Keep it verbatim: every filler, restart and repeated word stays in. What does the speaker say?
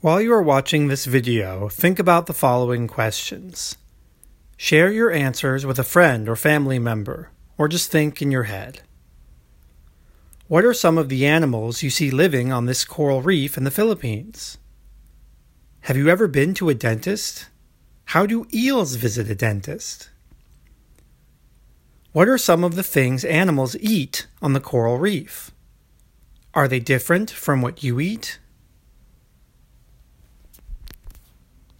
While you are watching this video, think about the following questions. Share your answers with a friend or family member, or just think in your head. What are some of the animals you see living on this coral reef in the Philippines? Have you ever been to a dentist? How do eels visit a dentist? What are some of the things animals eat on the coral reef? Are they different from what you eat?